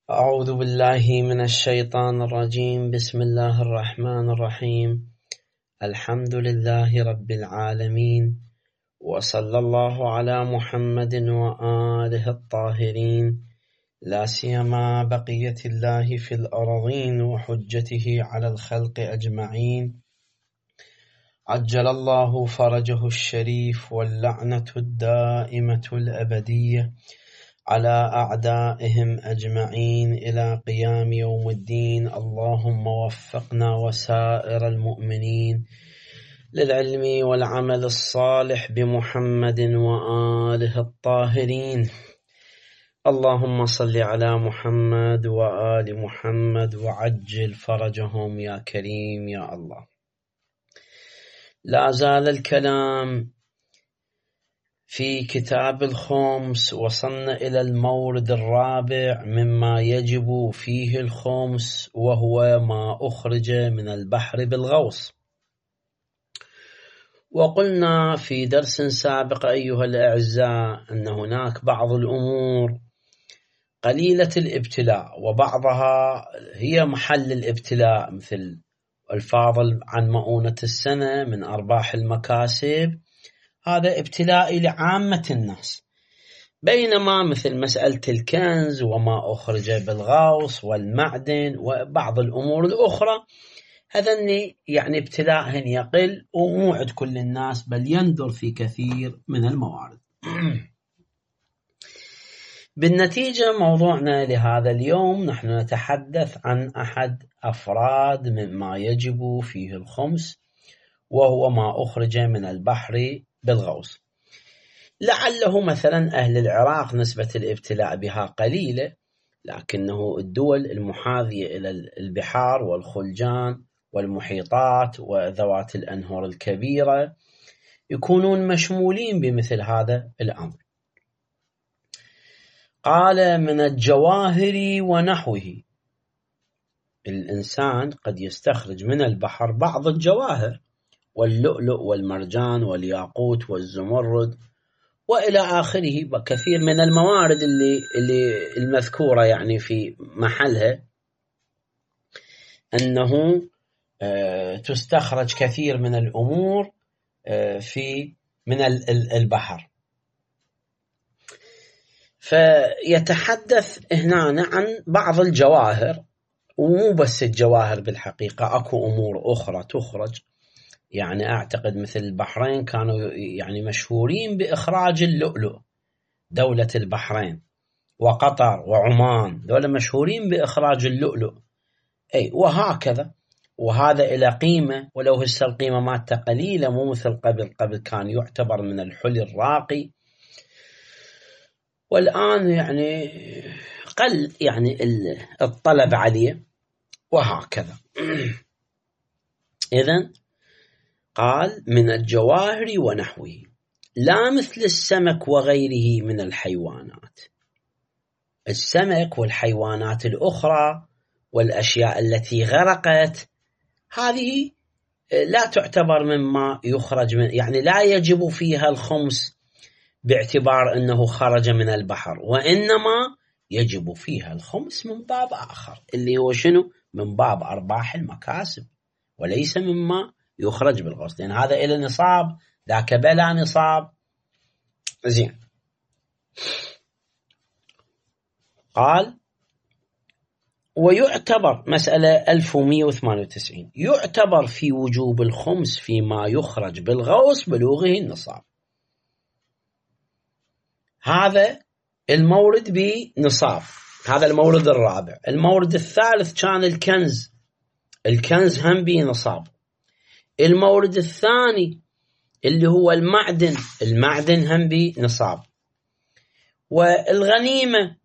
أعوذ بالله من الشيطان الرجيم. بسم الله الرحمن الرحيم. الحمد لله رب العالمين، وصلى الله على محمد وآله الطاهرين، لا سيما بقية الله في الأرضين وحجته على الخلق أجمعين. عجل الله فرجه الشريف، واللعنة الدائمة الأبدية على أعدائهم أجمعين إلى قيام يوم الدين. اللهم وفقنا وسائر المؤمنين للعلم والعمل الصالح بمحمد وآله الطاهرين. اللهم صل على محمد وآل محمد وعجل فرجهم يا كريم يا الله. لا زال الكلام في كتاب الخمس، وصلنا إلى المورد الرابع مما يجب فيه الخمس، وهو ما أخرج من البحر بالغوص. وقلنا في درس سابق أيها الأعزاء أن هناك بعض الأمور قليلة الابتلاء، وبعضها هي محل الابتلاء، مثل الفاضل عن مؤونة السنة من أرباح المكاسب، هذا ابتلاء لعامة الناس. بينما مثل مسألة الكنز وما أخرج بالغوص والمعدن وبعض الأمور الأخرى، هذا يعني ابتلاء يقل ومو عند كل الناس، بل يندر في كثير من الموارد. بالنتيجة موضوعنا لهذا اليوم نحن نتحدث عن أحد أفراد مما يجب فيه الخمس، وهو ما أخرج من البحر بالغوص. لعله مثلا أهل العراق نسبة الابتلاء بها قليلة، لكنه الدول المحاذية إلى البحار والخلجان والمحيطات وذوات الأنهار الكبيرة يكونون مشمولين بمثل هذا الأمر. قال من الجواهر ونحوه، الإنسان قد يستخرج من البحر بعض الجواهر، واللؤلؤ والمرجان والياقوت والزمرد وإلى آخره، كثير من الموارد اللي المذكورة يعني في محلها، أنه تستخرج كثير من الأمور من البحر. فيتحدث هنا عن بعض الجواهر، ومو بس الجواهر، بالحقيقة أكو أمور أخرى تخرج. يعني أعتقد مثل البحرين كانوا يعني مشهورين بإخراج اللؤلؤ، دولة البحرين وقطر وعمان دولة مشهورين بإخراج اللؤلؤ، أي وهكذا. وهذا إلى قيمة، ولو هسه القيمة مالته قليلة، مو مثل قبل كان يعتبر من الحلي الراقي، والآن يعني قل يعني الطلب عليه وهكذا. إذن قال من الجواهر ونحوه، لا مثل السمك وغيره من الحيوانات. السمك والحيوانات الأخرى والأشياء التي غرقت، هذه لا تعتبر مما يخرج من، يعني لا يجب فيها الخمس باعتبار أنه خرج من البحر، وإنما يجب فيها الخمس من باب آخر، اللي هو شنو؟ من باب أرباح المكاسب، وليس مما يخرج بالغوص، لأن هذا إلى نصاب، ذاك بلا نصاب. زين. قال ويعتبر مسألة 1198، يعتبر في وجوب الخمس فيما يخرج بالغوص بلوغه النصاب. هذا المورد بنصاب، هذا المورد الرابع. المورد الثالث كان الكنز هم بنصاب. المورد الثاني اللي هو المعدن هم بنصاب. والغنيمة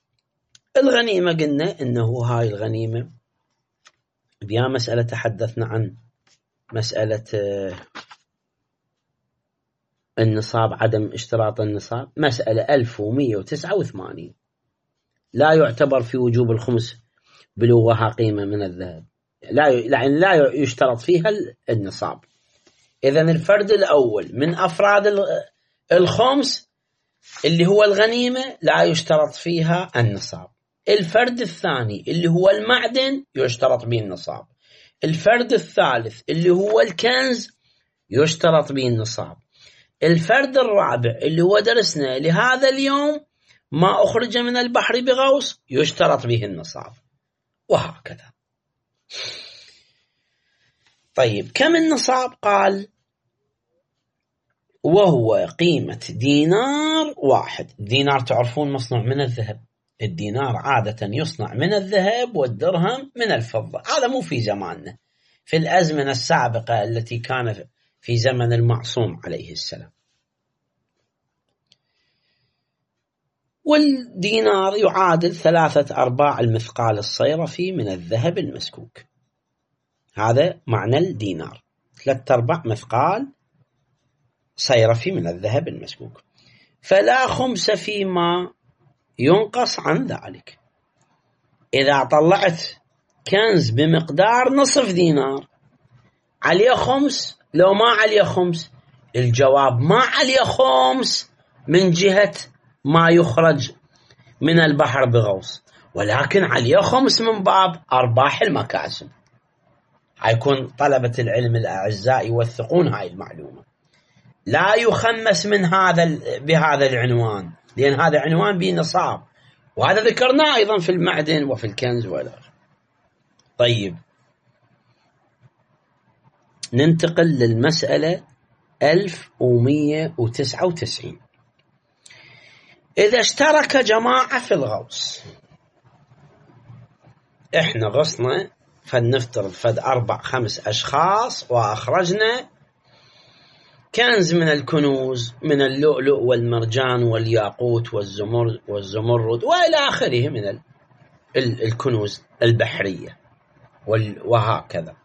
قلنا إنه هاي الغنيمة بيا مسألة تحدثنا عن مسألة النصاب، عدم اشتراط النصاب، مسألة 1189 لا يعتبر في وجوب الخمس بلوغها قيمة من الذهب، لا يشترط فيها النصاب. إذن الفرد الأول من أفراد الخمس اللي هو الغنيمة لا يشترط فيها النصاب. الفرد الثاني اللي هو المعدن يشترط به النصاب، الفرد الثالث اللي هو الكنز يشترط به النصاب، الفرد الرابع اللي هو درسنا لهذا اليوم ما أخرج من البحر بغوص يشترط به النصاب، وهكذا. طيب كم النصاب؟ قال وهو قيمة دينار واحد. الدينار تعرفون مصنوع من الذهب، الدينار عادة يصنع من الذهب والدرهم من الفضة، هذا مو في زماننا، في الأزمنة السابقة التي كان في زمن المعصوم عليه السلام. والدينار يعادل 3/4 المثقال الصيرفي من الذهب المسكوك، هذا معنى الدينار، 3/4 مثقال صيرفي من الذهب المسكوك، فلا خمس فيما ينقص عن ذلك. إذا طلعت كنز بمقدار نصف دينار عليه خمس لو ما عليه خمس؟ الجواب ما عليه خمس من جهة ما يخرج من البحر بغوص، ولكن عليه خمس من باب أرباح المكاسب. هيكون طلبة العلم الأعزاء يوثقون هاي المعلومة، لا يخمس من بهذا العنوان، لأن هذا عنوان بنصاب، وهذا ذكرناه أيضا في المعدن وفي الكنز والآخر. طيب ننتقل للمسألة 1199. إذا اشترك جماعة في الغوص، إحنا غصنا فلنفترض 4-5 أشخاص وأخرجنا كنز من الكنوز، من اللؤلؤ والمرجان والياقوت والزمرد وإلى آخره من الكنوز البحرية وهكذا.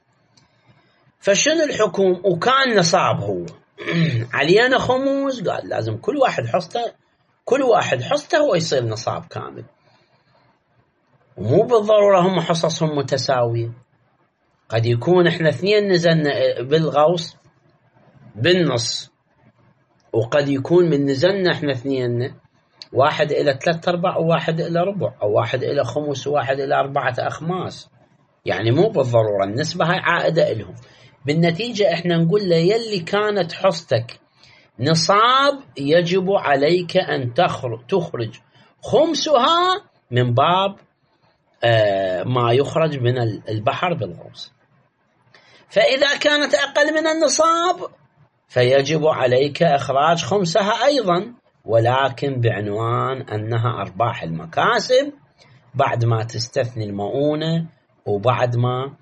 فشنو الحكم؟ وكان نصاب هو علينا خموس، قال لازم كل واحد حصته ويصير نصاب كامل، ومو بالضرورة هم حصصهم متساوية، قد يكون احنا 2 نزلنا بالغوص بالنص، وقد يكون من نزلنا احنا 2 واحد إلى 3/4 وواحد إلى ربع، أو واحد إلى خمس وواحد إلى 4 أخماس، يعني مو بالضرورة النسبة هاي عائدة إلهم. بالنتيجة احنا نقول له يلي كانت حصتك نصاب يجب عليك أن تخرج خمسها من باب ما يخرج من البحر بالغوص. فإذا كانت أقل من النصاب فيجب عليك إخراج خمسها أيضا، ولكن بعنوان أنها أرباح المكاسب بعد ما تستثني المؤونة وبعد ما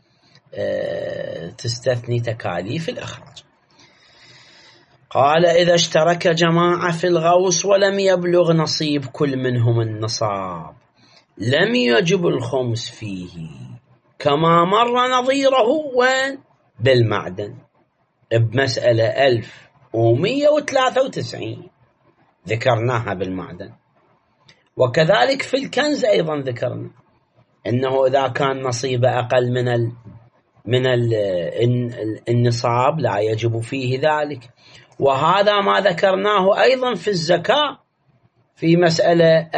تستثني تكاليف الإخراج. قال إذا اشترك جماعة في الغوص ولم يبلغ نصيب كل منهم النصاب لم يجب الخمس فيه، كما مر نظيره وين؟ بالمعدن بمسألة 1193 ذكرناها بالمعدن، وكذلك في الكنز أيضا ذكرنا أنه إذا كان نصيبه أقل من النصاب لا يجب فيه ذلك. وهذا ما ذكرناه أيضا في الزكاة في مسألة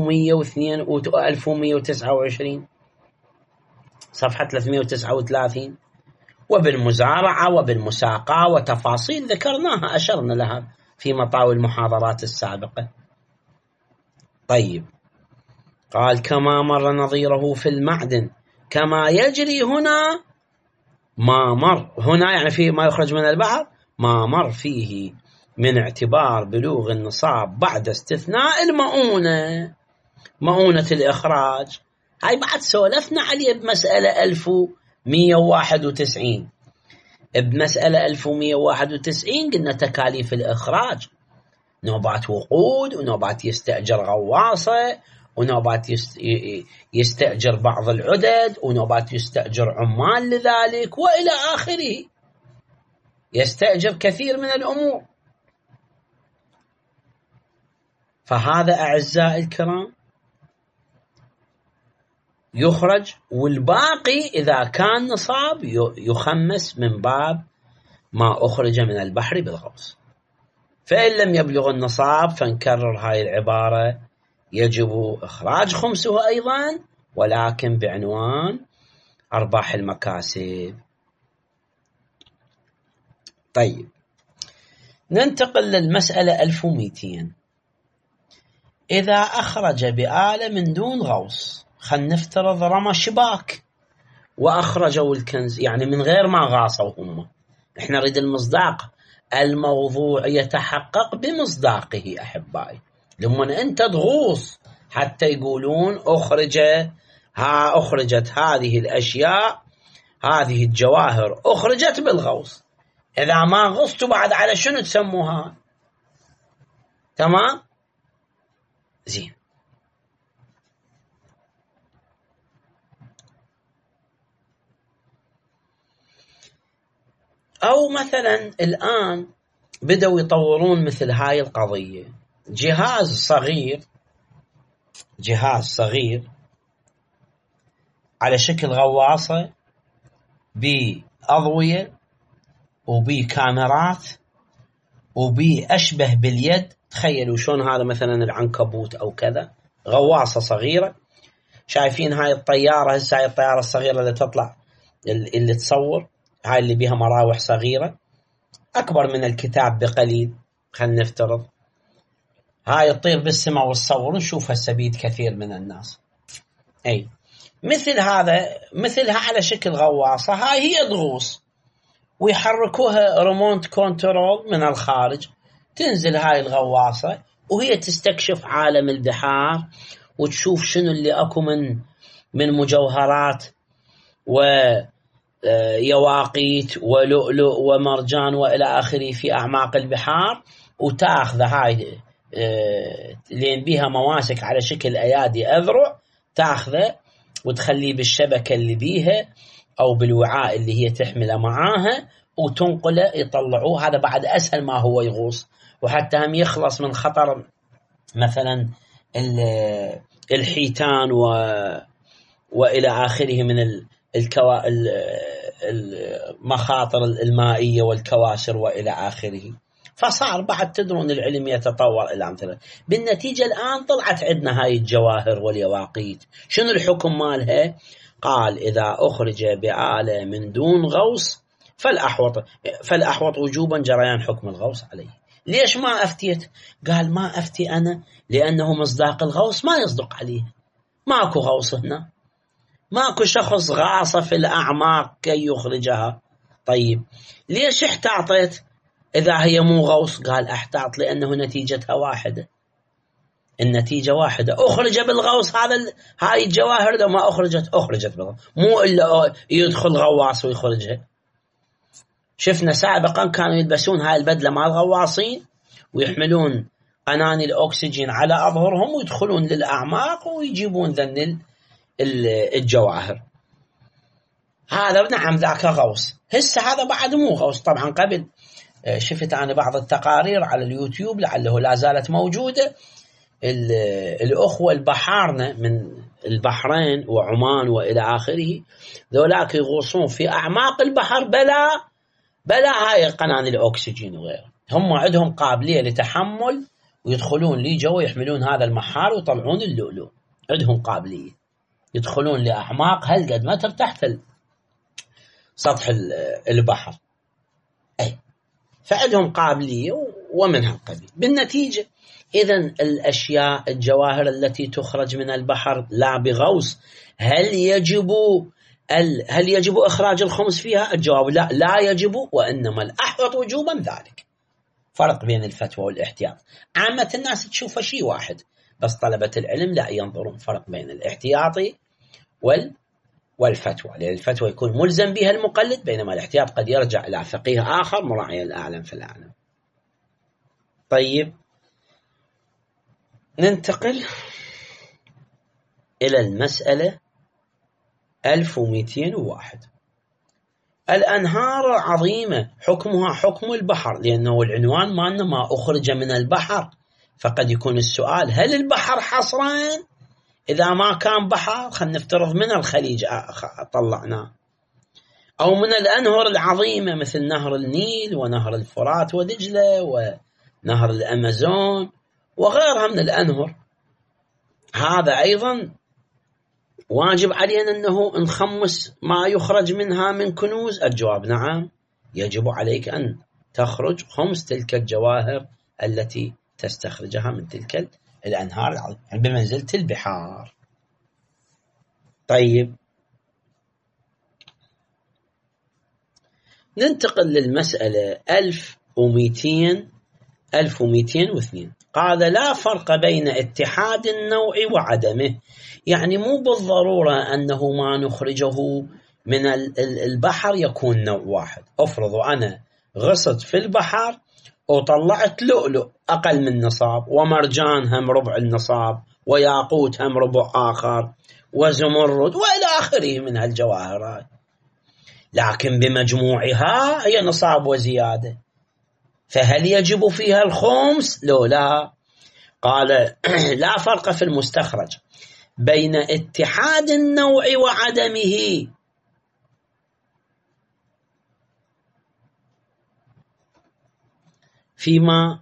1129 صفحة 339، وبالمزارعة وبالمساقاة وتفاصيل ذكرناها أشرنا لها في مطاوي المحاضرات السابقة. طيب قال كما مر نظيره في المعدن كما يجري هنا ما مر، هنا يعني في ما يخرج من البحر ما مر فيه من اعتبار بلوغ النصاب بعد استثناء المؤونة، مؤونة الإخراج. هاي بعد سولفنا عليه بمسألة 1191. بمسألة 1191 قلنا تكاليف الإخراج، نوبات وقود، ونوبات يستأجر غواصة، ونوبات يستأجر بعض العدد، ونوبات يستأجر عمال لذلك وإلى آخره، يستأجر كثير من الأمور. فهذا أعزائي الكرام يخرج، والباقي إذا كان نصاب يخمس من باب ما أخرج من البحر بالغوص. فإن لم يبلغ النصاب فنكرر هاي العبارة يجب إخراج خمسه أيضا، ولكن بعنوان أرباح المكاسب. طيب ننتقل للمسألة 1200. إذا أخرج بآلة من دون غوص، خلينا نفترض رمى شباك وأخرجوا الكنز، يعني من غير ما غاصوا هم. إحنا نريد المصداق، الموضوع يتحقق بمصداقه أحبائي. لما أنت تغوص حتى يقولون أخرجت هذه الأشياء، هذه الجواهر أخرجت بالغوص. إذا ما غصتوا بعد على شنو تسموها؟ تمام؟ زين. أو مثلا الآن بدأوا يطورون مثل هاي القضية، جهاز صغير على شكل غواصة بأضوية وبكاميرات وبأشبه باليد. تخيلوا شلون هذا مثلا العنكبوت أو كذا، غواصة صغيرة. شايفين هاي الطيارة هسه، هاي الطيارة الصغيرة اللي تطلع اللي تصور، هاي اللي بيها مراوح صغيرة أكبر من الكتاب بقليل، خلينا نفترض. هاي تطير بالسماء وتصور، نشوف هسه بيد كثير من الناس. أي مثلها على شكل غواصة، هاي هي تغوص ويحركوها ريموت كنترول من الخارج. تنزل هاي الغواصة وهي تستكشف عالم البحار وتشوف شنو اللي أكو من مجوهرات ويواقيت ولؤلؤ ومرجان وإلى آخره في أعماق البحار، وتأخذ هاي لين بيها مواسك على شكل أيادي أذرع، تأخذه وتخليه بالشبكة اللي بيها أو بالوعاء اللي هي تحمله معاها وتنقله يطلعوه. هذا بعد أسهل ما هو يغوص، وحتى هم يخلص من خطر مثلا الحيتان وإلى آخره من المخاطر المائية والكواسر وإلى آخره. فصار بعد تدرون العلم يتطور إلى أمثلة. بالنتيجة الآن طلعت عندنا هاي الجواهر واليواقيت. شنو الحكم مالها؟ قال إذا أخرج بآلة من دون غوص فالأحوط وجوبا جريان حكم الغوص عليه. ليش ما أفتيت؟ قال ما أفتي أنا لأنه مصداق الغوص ما يصدق عليه، ماكو غوص هنا، ماكو شخص غاص في الأعماق كي يخرجها. طيب ليش احتاطت إذا هي مو غوص؟ قال احتاط لأنه نتيجتها واحدة، النتيجة واحدة. أخرج بالغوص هاي الجواهر، لو ما أخرجت بالغوص، مو إلا يدخل غواص ويخرجها. شفنا سابقا كانوا يلبسون هاي البدلة مع الغواصين ويحملون قناني الأكسجين على أظهرهم ويدخلون للأعماق ويجيبون ذن الجواهر. هذا نعم ذاك غوص. هسه هذا بعد مو غوص. طبعا قبل شفت أنا بعض التقارير على اليوتيوب لعله لا زالت موجودة، الأخوة البحارنا من البحرين وعمان وإلى آخره، ذولاك يغوصون في أعماق البحر بلا هاي قناني الأكسجين وغيره. هم عندهم قابلية لتحمل ويدخلون لي جوا يحملون هذا المحار ويطلعون اللؤلؤ. عندهم قابلية يدخلون لأعماق هالقد متر تحت سطح البحر. أي فعندهم قابلية ومن هالقبيل. بالنتيجة إذن الأشياء الجواهر التي تخرج من البحر لا بغوص، هل يجب إخراج الخمس فيها؟ الجواب لا يجب، وإنما الأحوط وجوبا ذلك. فرق بين الفتوى والاحتياط. عامة الناس تشوف شيء واحد، بس طلبة العلم لا ينظرون فرق بين الاحتياطي والفتوى، لأن الفتوى يكون ملزم بها المقلد، بينما الاحتياط قد يرجع إلى فقيه آخر مراعيا الأعلم في الأعلم. طيب ننتقل إلى المسألة 1201. الأنهار عظيمة حكمها حكم البحر، لأنه العنوان ما أخرج من البحر. فقد يكون السؤال هل البحر حصران؟ إذا ما كان بحر خلينا نفترض من الخليج طلعناه، أو من الأنهر العظيمة مثل نهر النيل ونهر الفرات ودجلة ونهر الأمازون وغيرها من الأنهر. هذا أيضا واجب علينا أنه نخمس ما يخرج منها من كنوز. الجواب نعم، يجب عليك أن تخرج خمس تلك الجواهر التي تستخرجها من تلك الأنهار يعني بمنزلة البحار. طيب ننتقل للمسألة 1202. قال لا فرق بين اتحاد النوع وعدمه، يعني مو بالضرورة أنه ما نخرجه من البحر يكون نوع واحد. أفرضوا أنا غصت في البحر وطلعت لؤلؤ أقل من نصاب، ومرجان هم ربع النصاب، وياقوت هم ربع آخر، وزمرد وإلى آخره من هالجواهرات، لكن بمجموعها هي نصاب وزيادة، فهل يجب فيها الخمس؟ لو لا. قال لا فرق في المستخرج بين اتحاد النوع وعدمه. فيما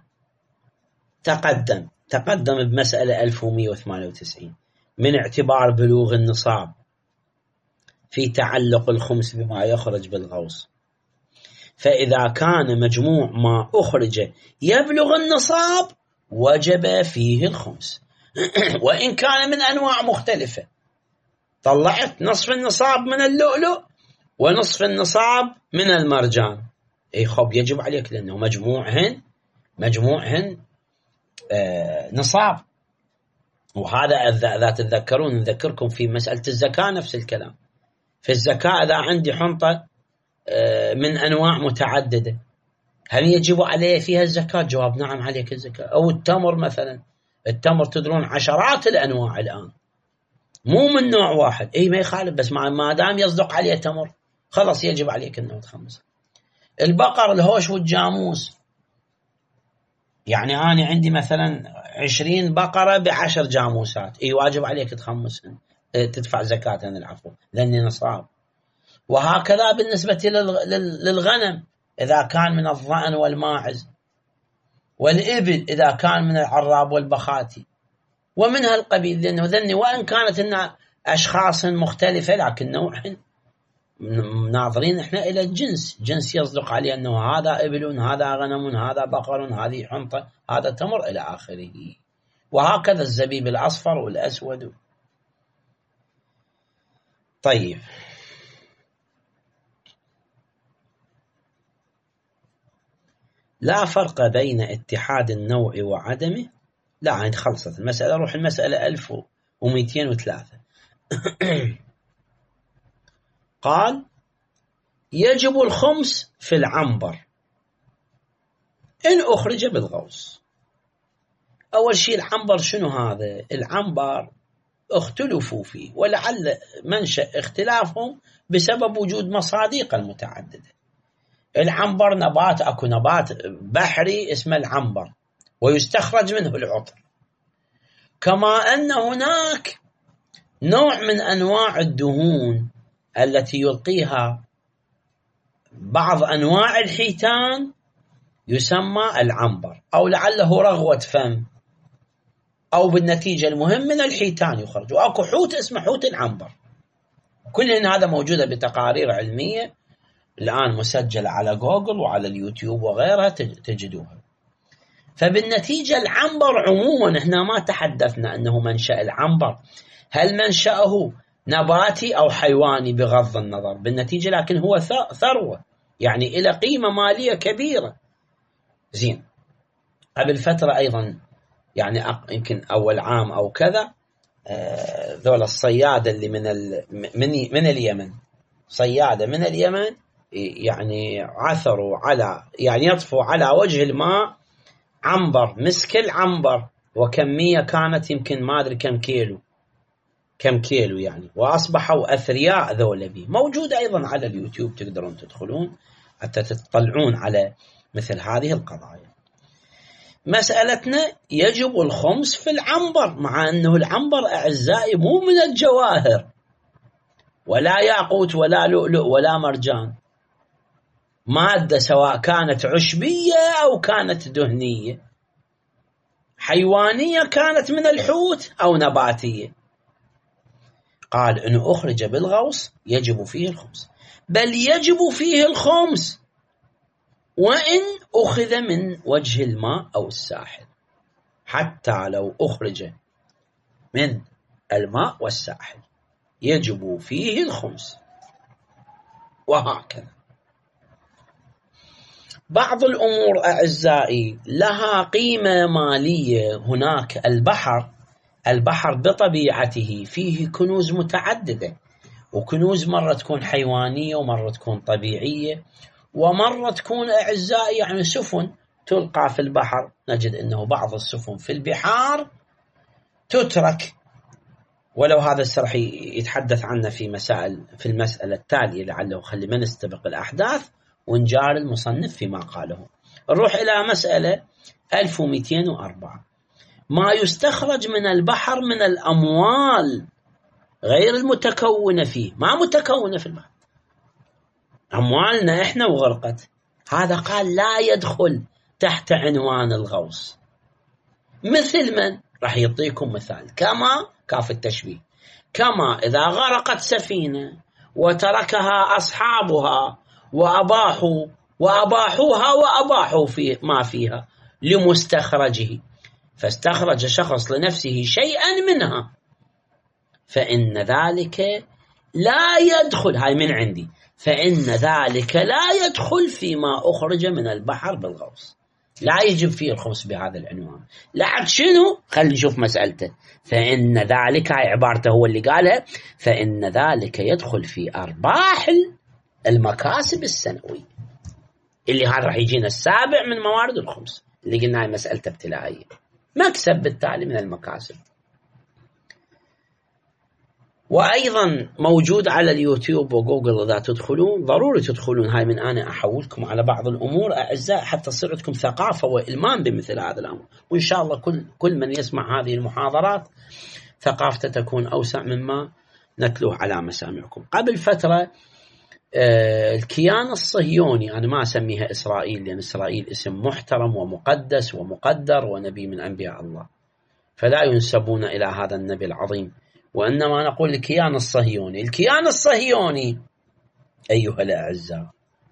تقدم بمسألة 1198 من اعتبار بلوغ النصاب في تعلق الخمس بما يخرج بالغوص، فإذا كان مجموع ما أخرج يبلغ النصاب وجب فيه الخمس وإن كان من أنواع مختلفة. طلعت نصف النصاب من اللؤلؤ ونصف النصاب من المرجان، خب يجب عليك لأنه مجموعهن نصاب. وهذا إذا تتذكرون نذكركم في مسألة الزكاة نفس الكلام. في الزكاة إذا عندي حنطة من أنواع متعددة، هل يجب عليه فيها الزكاة؟ جواب نعم عليك الزكاة. أو التمر مثلا، التمر تدرون عشرات الأنواع الآن، مو من نوع واحد. ما يخالف، بس ما دام يصدق عليه تمر خلاص يجب عليك أنه تخمس. البقر، الهوش والجاموس، يعني أنا عندي مثلا 20 بقرة ب10 جاموسات، واجب عليك تخمسهن، تدفع زكاتهن العفو لأني نصاب. وهكذا بالنسبة للغنم إذا كان من الضأن والماعز، والإبل إذا كان من العراب والبخاتي، ومن هالقبيل، لأنه ذني وإن كانت إن أشخاص مختلفة لكن نوعهن ناظرين إحنا إلى جنس يصدق عليه أنه هذا إبل، هذا غنم، هذا بقر، هذه حنطة، هذا تمر إلى آخره. وهكذا الزبيب الأصفر والأسود. طيب لا فرق بين اتحاد النوع وعدمه. لا عند خلصت المسألة، روح المسألة 1203. قال يجب الخمس في العنبر إن أخرج بالغوص. أول شيء العنبر شنو هذا؟ العنبر اختلفوا فيه، ولعل منشأ اختلافهم بسبب وجود مصادق المتعددة. العنبر نبات، أكو نبات بحري اسمه العنبر ويستخرج منه العطر، كما أن هناك نوع من أنواع الدهون التي يلقيها بعض أنواع الحيتان يسمى العنبر، أو لعله رغوة فم، أو بالنتيجة المهم من الحيتان يخرج. وأكو حوت اسمه حوت العنبر. كل هذا موجودة بتقارير علمية الآن مسجلة على جوجل وعلى اليوتيوب وغيرها تجدوها. فبالنتيجة العنبر عموما احنا ما تحدثنا أنه منشأ العنبر هل منشأه نباتي أو حيواني بغض النظر بالنتيجة، لكن هو ثروة يعني إلى قيمة مالية كبيرة. زين، قبل فترة أيضا يعني يمكن أول عام أو كذا، ذول الصيادة اللي من اليمن، صيادة من اليمن، يعني عثروا على، يعني يطفوا على وجه الماء عنبر مسك العنبر، وكمية كانت يمكن ما أدري كم كيلو يعني، وأصبحوا أثرياء ذولا به. موجود أيضا على اليوتيوب، تقدرون تدخلون حتى تطلعون على مثل هذه القضايا. مسألتنا يجب الخمس في العنبر، مع أنه العنبر أعزائي مو من الجواهر، ولا ياقوت ولا لؤلؤ ولا مرجان، مادة سواء كانت عشبية أو كانت دهنية. حيوانية كانت من الحوت أو نباتية. قال إن أخرج بالغوص يجب فيه الخمس، بل يجب فيه الخمس وإن أخذ من وجه الماء أو الساحل، حتى لو أخرج من الماء والساحل يجب فيه الخمس، وهكذا. بعض الأمور أعزائي لها قيمة مالية. هناك البحر بطبيعته فيه كنوز متعددة، وكنوز مرة تكون حيوانية ومرة تكون طبيعية ومرة تكون أعزائي يعني سفن تلقى في البحر. نجد أنه بعض السفن في البحار تترك، ولو هذا سرح يتحدث عنه في المسألة التالية، لعله خلي ما نستبق الأحداث ونجار المصنف فيما قاله. نروح إلى مسألة 1204. ما يستخرج من البحر من الأموال غير المتكونة فيه، ما متكونة في البحر، أموالنا إحنا وغرقت، هذا قال لا يدخل تحت عنوان الغوص. مثل من؟ راح يعطيكم مثال. كما كاف التشبيه، كما إذا غرقت سفينة وتركها أصحابها وأباحوها وأباحوا ما فيها لمستخرجه، فاستخرج شخص لنفسه شيئا منها، فإن ذلك لا يدخل، هاي من عندي، فإن ذلك لا يدخل فيما أخرج من البحر بالغوص، لا يجب فيه الخمس بهذا العنوان. لعد شنو؟ خلي نشوف مسألته. فإن ذلك، هاي عبارته هو اللي قالها، فإن ذلك يدخل في أرباح المكاسب السنوية، اللي هذا راح يجينا السابع من موارد الخمس اللي قلنا هاي مسألة ابتلائية، مكسب بالتالي من المكاسب. وأيضا موجود على اليوتيوب وجوجل، إذا تدخلون ضروري تدخلون، هاي من أنا أحولكم على بعض الأمور أعزاء حتى تصير عندكم ثقافة وإلمام بمثل هذا الأمر، وإن شاء الله كل من يسمع هذه المحاضرات ثقافته تكون أوسع مما نتلوه على مسامعكم. قبل فترة الكيان الصهيوني، أنا ما أسميها إسرائيل لأن إسرائيل اسم محترم ومقدس ومقدر ونبي من أنبياء الله، فلا ينسبون إلى هذا النبي العظيم، وإنما نقول الكيان الصهيوني. الكيان الصهيوني أيها الأعزاء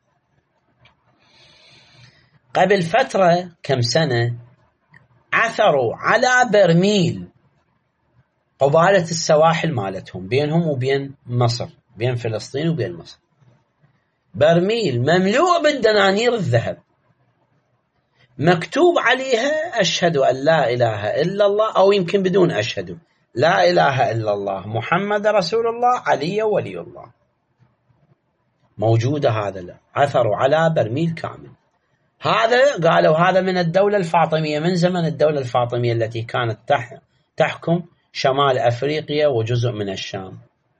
قبل فترة كم سنة عثروا على برميل قبالة السواحل مالتهم، بينهم وبين مصر، بين فلسطين وبين مصر، برميل مملوء بالدنانير الذهب مكتوب عليها أشهد أن لا إله إلا الله، أو يمكن بدون أشهد، لا إله إلا الله محمد رسول الله علي ولي الله. موجودة هذا، عثروا على برميل كامل. هذا قالوا هذا من الدولة الفاطمية، من زمن الدولة الفاطمية التي كانت تحكم شمال أفريقيا وجزء من الشام،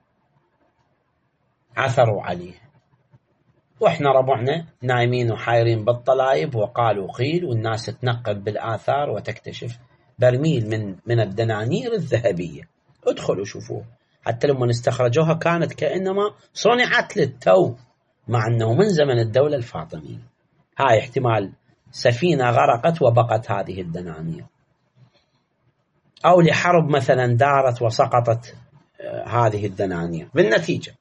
عثروا عليه. وإحنا ربعنا نايمين وحايرين بالطلايب وقالوا قيل، والناس تنقب بالآثار وتكتشف برميل من الدنانير الذهبية. ادخلوا شوفوه، حتى لما استخرجوها كانت كأنما صنعت للتو، مع أنه من زمن الدولة الفاطمية. هاي احتمال سفينة غرقت وبقت هذه الدنانير، أو لحرب مثلا دارت وسقطت هذه الدنانير بالنتيجة.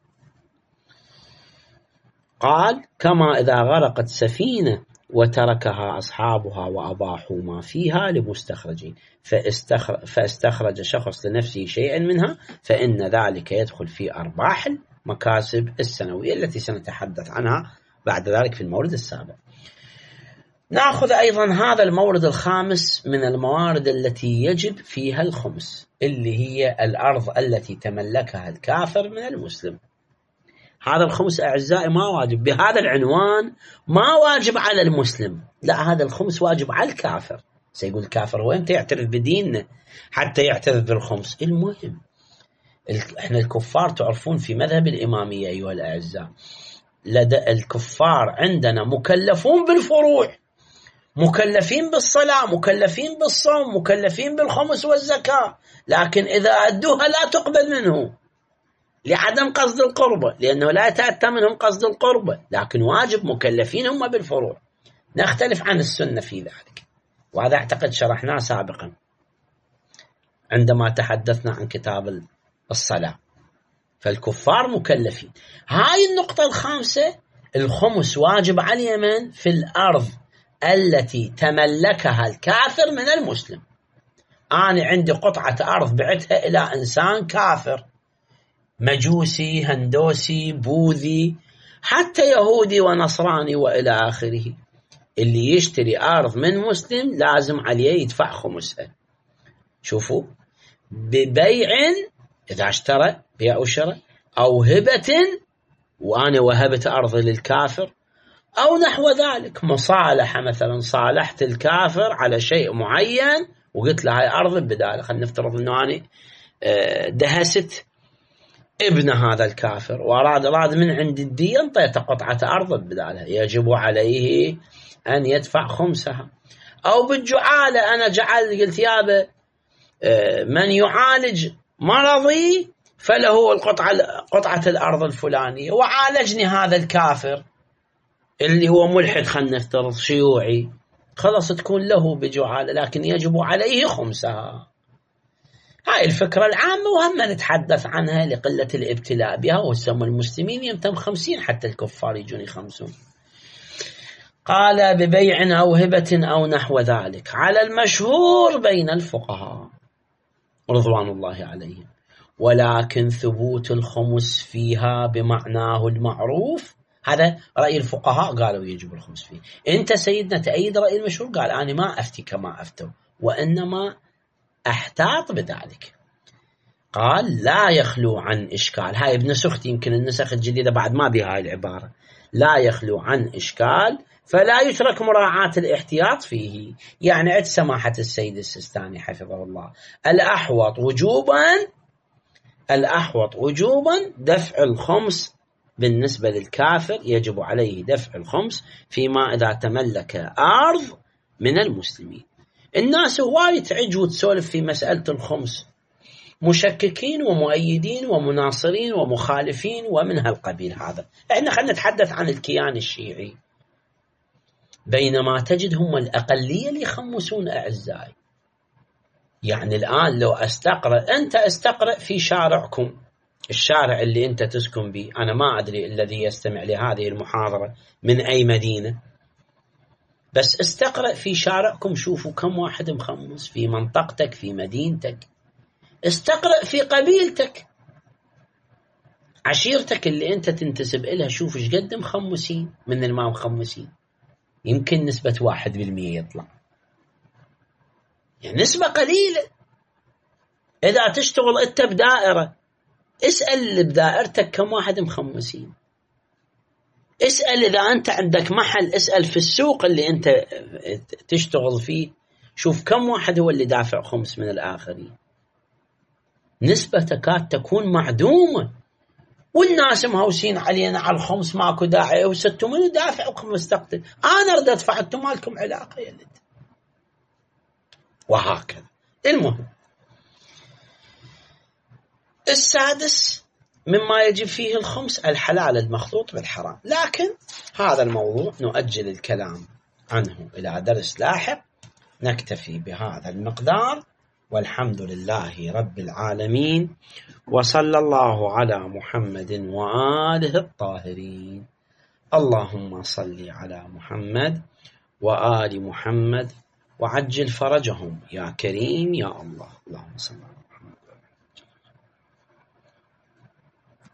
قال كما إذا غرقت سفينة وتركها أصحابها وأباحوا ما فيها لمستخرجين، فاستخرج شخص لنفسه شيئا منها، فإن ذلك يدخل في أرباح المكاسب السنوية التي سنتحدث عنها بعد ذلك في المورد السابع. نأخذ أيضا هذا المورد الخامس من الموارد التي يجب فيها الخمس، اللي هي الأرض التي تملكها الكافر من المسلم. هذا الخمس أعزائي ما واجب بهذا العنوان، ما واجب على المسلم، لا، هذا الخمس واجب على الكافر. سيقول الكافر هو أنت يعترف بديننا حتى يعترف بالخمس؟ المهم احنا الكفار تعرفون في مذهب الإمامية أيها الأعزاء، لدى الكفار عندنا مكلفون بالفروع، مكلفين بالصلاة، مكلفين بالصوم، مكلفين بالخمس والزكاة، لكن إذا أدوها لا تقبل منه لعدم قصد القربة، لأنه لا يتأتى منهم قصد القربة، لكن واجب مكلفين هم بالفروع. نختلف عن السنة في ذلك. وهذا أعتقد شرحناه سابقا عندما تحدثنا عن كتاب الصلاة. فالكفار مكلفين. هاي النقطة الخامسة، الخمس واجب على اليمن في الأرض التي تملكها الكافر من المسلم. أنا عندي قطعة أرض بعتها إلى إنسان كافر، مجوسي، هندوسي، بوذي، حتى يهودي ونصراني وإلى آخره. اللي يشتري أرض من مسلم لازم عليه يدفع خمسها. شوفوا، ببيع إذا اشترى بيع وشراء، أو هبة وأنا وهبت أرضي للكافر، أو نحو ذلك، مصالحة مثلا صالحت الكافر على شيء معين وقلت له هاي أرض بداله. خلينا نفترض أنه أنا دهست ابن هذا الكافر وأراد من عند الدية، انطيته قطعة أرض بداله، يجب عليه أن يدفع خمسها. أو بالجعالة، أنا قلت يابا من يعالج مرضي فله قطعة الأرض الفلانية، وعالجني هذا الكافر اللي هو ملحد، خلنا نفترض شيوعي، خلاص تكون له بجعالة، لكن يجب عليه خمسها. هاي الفكرة العامة، وهم نتحدث عنها لقلة الابتلاء بها، وسموا المسلمين يمتم 50 حتى الكفار يجون يخمسون. قال ببيع أو هبة أو نحو ذلك، على المشهور بين الفقهاء رضوان الله عليهم، ولكن ثبوت الخمس فيها بمعناه المعروف. هذا رأي الفقهاء، قالوا يجب الخمس فيه. أنت سيدنا تأيد رأي المشهور؟ قال أنا ما أفتي كما أفتوا، وإنما أحتاط بذلك. قال لا يخلو عن إشكال، هاي بنسخت يمكن النسخ الجديدة بعد ما بها هاي العبارة، لا يخلو عن إشكال فلا يترك مراعاة الاحتياط فيه. يعني عد سماحة السيد السيستاني حفظه الله، الأحوط وجوبا دفع الخمس بالنسبة للكافر، يجب عليه دفع الخمس فيما إذا تملك أرض من المسلمين. الناس هواي تعج وتسولف في مسألة الخمس، مشككين ومؤيدين ومناصرين ومخالفين ومن هالقبيل هذا. احنا خلينا نتحدث عن الكيان الشيعي، بينما تجد هم الأقلية اللي يخمسون أعزائي. يعني الآن لو أنت استقرأ في شارعكم، الشارع اللي أنت تسكن به، أنا ما أدري الذي يستمع لهذه المحاضرة من أي مدينة، بس استقرأ في شارعكم، شوفوا كم واحد مخمس في منطقتك في مدينتك. استقرأ في قبيلتك، عشيرتك اللي أنت تنتسب إلها، شوف إيش قد مخمسين من الما مخمسين. يمكن نسبة 1% يطلع، يعني نسبة قليلة. إذا تشتغل أنت بدائرة، اسأل اللي بدائرتك كم واحد مخمسين. اسأل إذا أنت عندك محل، اسأل في السوق اللي أنت تشتغل فيه، شوف كم واحد هو اللي دافع خمس من الآخرين. نسبة تكاد تكون معدومة، والناس مهوسين علينا على الخمس، ماكو داعي، وستوا من دافع وخمس تقتل، أنا أريد أدفع، أنتم مالكم علاقة يا لد. وهكذا. المهم، السادس مما يجب فيه الخمس الحلال المخلوط بالحرام، لكن هذا الموضوع نؤجل الكلام عنه إلى درس لاحق. نكتفي بهذا المقدار، والحمد لله رب العالمين، وصلى الله على محمد وآله الطاهرين. اللهم صل على محمد وآل محمد وعجل فرجهم يا كريم يا الله. اللهم صل على